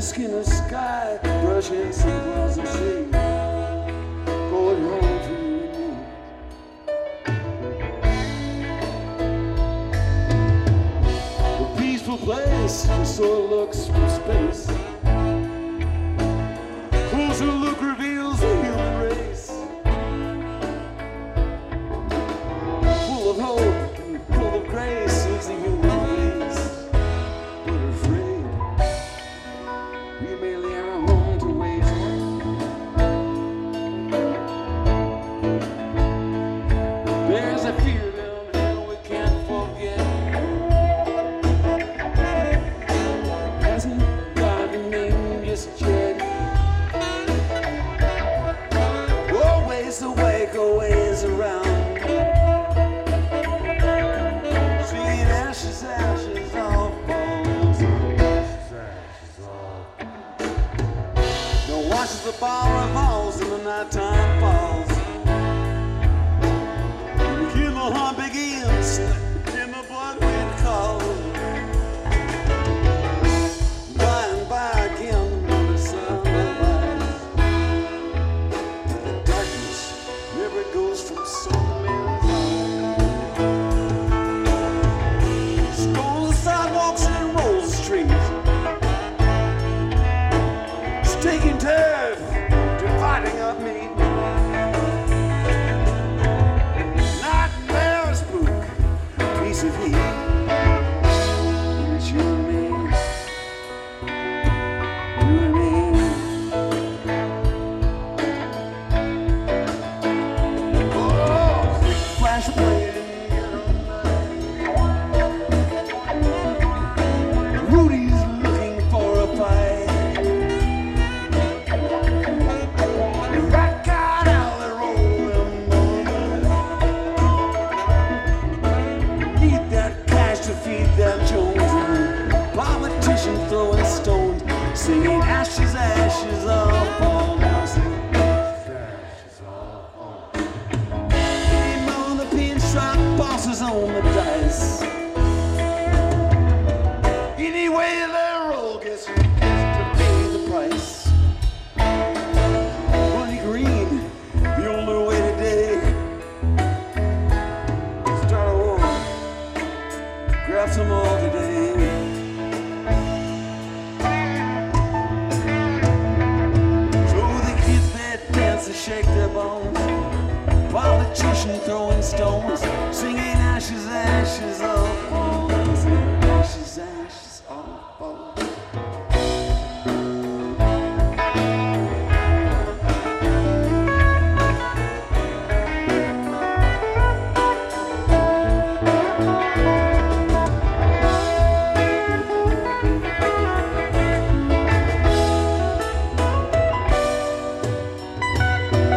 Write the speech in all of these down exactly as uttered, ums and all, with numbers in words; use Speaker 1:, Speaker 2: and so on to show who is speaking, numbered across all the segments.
Speaker 1: skin of sky, brushing some clouds of shade, going home to you and me. A peaceful place, so it looks from space. Closer look reveals the human race, full of hope and full of grace is the human race. But afraid, we merely are home to wait. There's a fear down here we can't forget. Hasn't got a name just yet. Always awake, always around. Seeing ashes, ashes all falls. Ashes all. No watches the ball revolves and the nighttime falls. When the hunt begins, in the blood wind calls. By and by again, the sun rises. The darkness never goes from sunman's eyes. Strolls the sidewalks and rolls the streets. It's taking turf, dividing up meat. Nightmare spook, piece of heat. It's you and me, you and me. Oh, flash playing in the night. Rudy's looking for a fight. The rat got out and rolled them boys. Need that cash to feed that Jones. Politician throwing stones, singing ashes, ashes all fall down. Singing ashes all fall. Game on the pinstripe, bosses on the dice. Anyway, their roll gets to pay the price. Money green, the only way today. Start a war, grab some more today. Throw the kids that dance and shake their bones. Politician throwing stones, singing ashes, ashes all fall. Singing ashes, ashes all fall.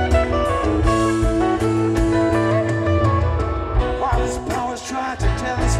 Speaker 1: While his powers try to tell us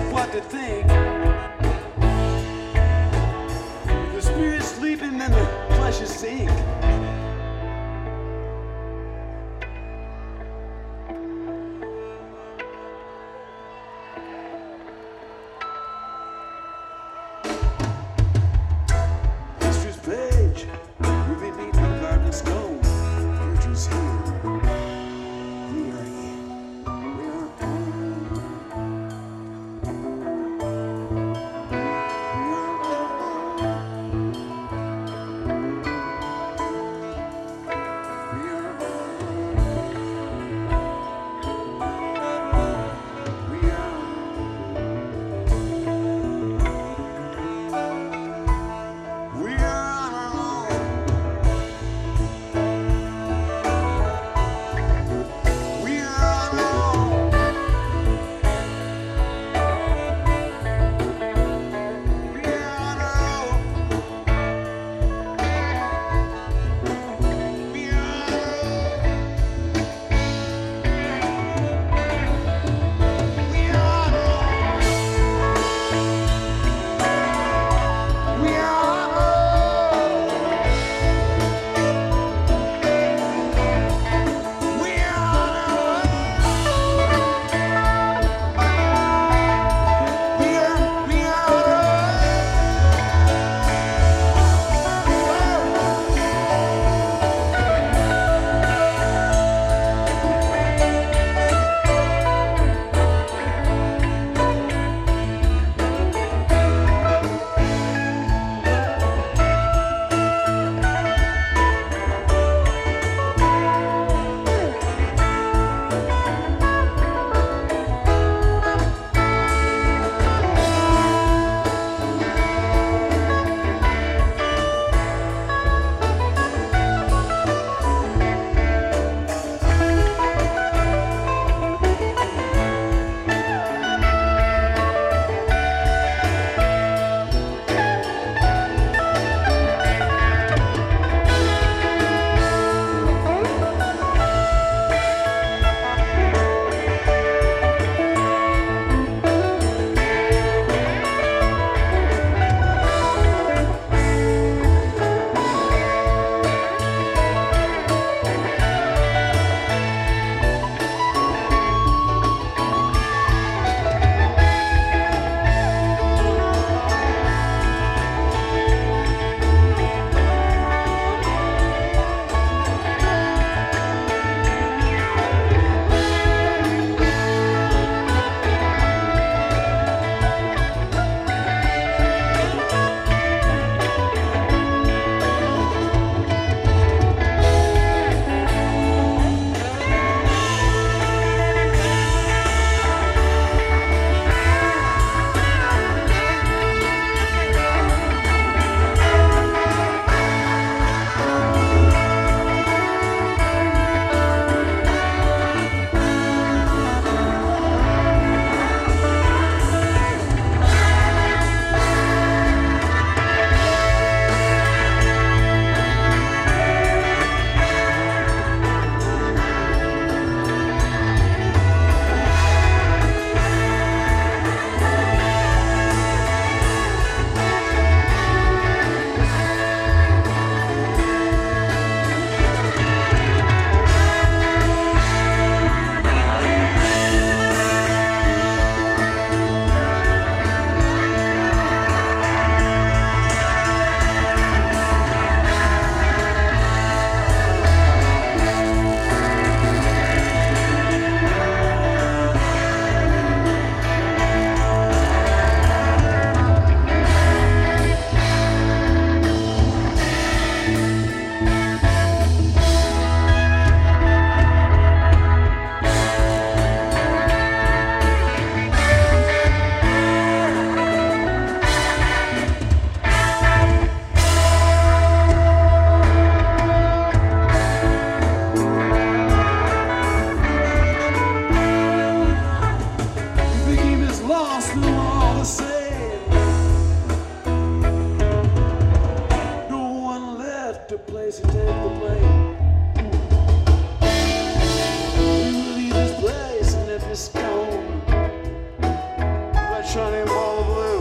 Speaker 1: shining ball of blue.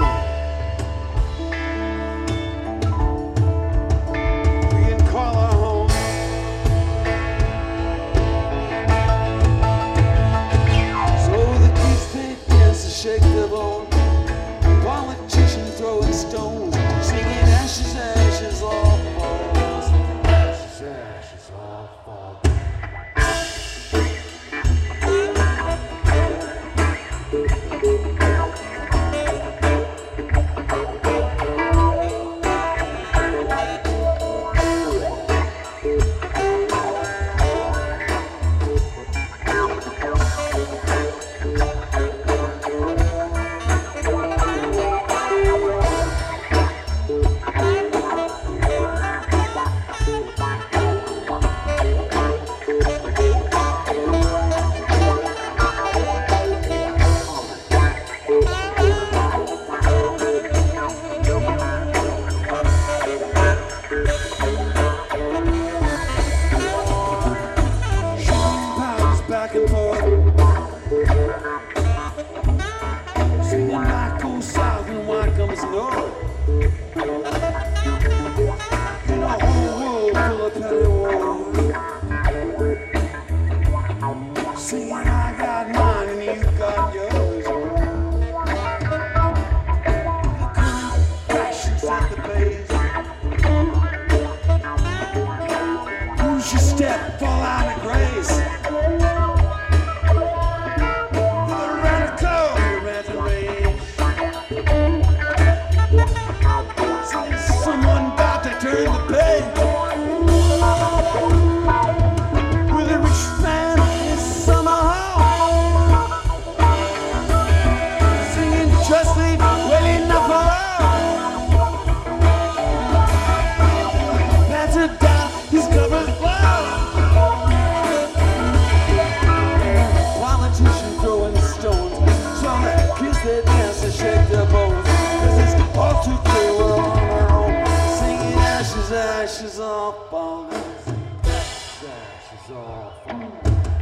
Speaker 1: We can call our home. So the geese they dance to shake their bone. Politicians throwing stones, singing ashes, ashes, all falls. Ashes, ashes, all falls. Back and forth, singing why goes south and why comes north. In a whole world full of petty wars, singing I got mine and you got yours. The current passion set the pace. Lose your step, fall out of grace. Someone about to turn the page with a rich man in summer home, singing justly well enough for all. That's a down his covered cloud. Politicians throwing stones, some kiss their dance and shake their bones, 'cause it's all too clear we're on our own. Ashes, ashes all falling. Ashes, ashes all falling.